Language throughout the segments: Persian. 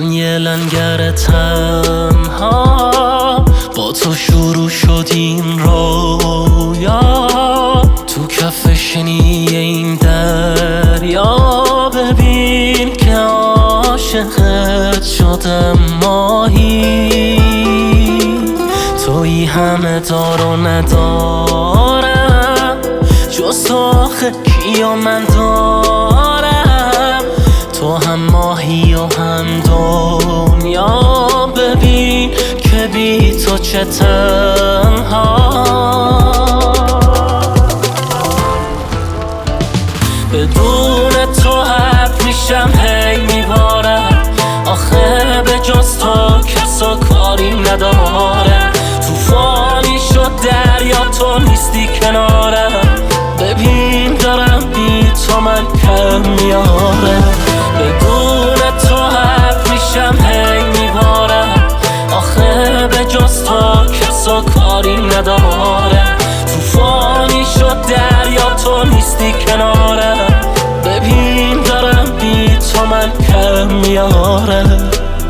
من یه لنگر تنها، با تو شروع شد این رویا، تو کف شنی این دریا. ببین که عاشقت شدم ماهی، تویی همه دار و ندارم، جز تو آخه کیا من دارم. تو هم ماهی و هم دنیا، ببین که بی تو چه تنها. بدون تو حرف میشم هی میبارم، آخه به جز تو کسا کاری ندارم. توفانی شد دریا تو نیستی کنارم، ببین دارم بی تو من کم میارم. بدون تو حرف میشم هی میبارم، آخه به جز تو کسا کاری ندارم. توفانی شد دریا تو نیستی کنارم، ببین دارم بی تو من کم میارم.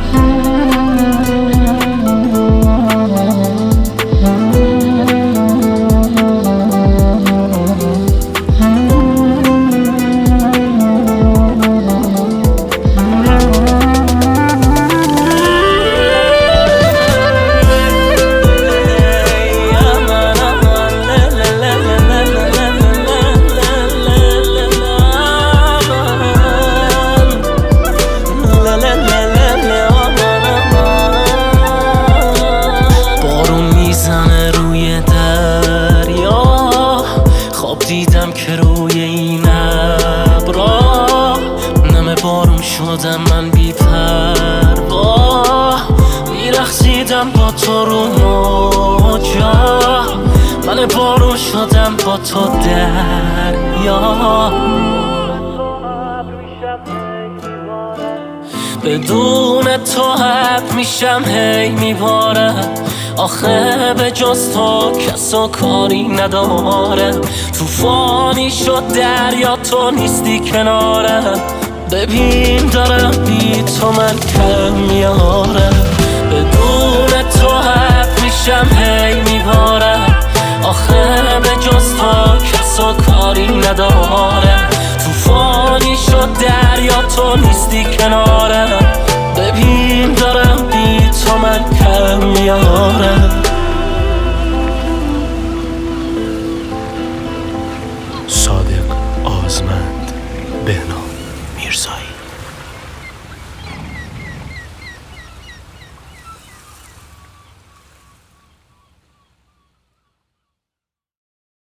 دیدم که روی این ابرا نم بارون شدم من بی پروا، میرقصیدم با تو رو موجا، من بارون شدم با تو دریا. بدون تو حرف میشم هی میبارم، آخه به جز تو کسا کاری ندارم. توفانی شد دریا تو نیستی کنارم، ببین دارم بی تو من کم میارم. بدون تو حرف میشم هی میبارم، آخه به جز تو کسا کاری ندارم. توفانی شد دریا تو نیستی کنارم، ببین دارم بی تو من کم میارم.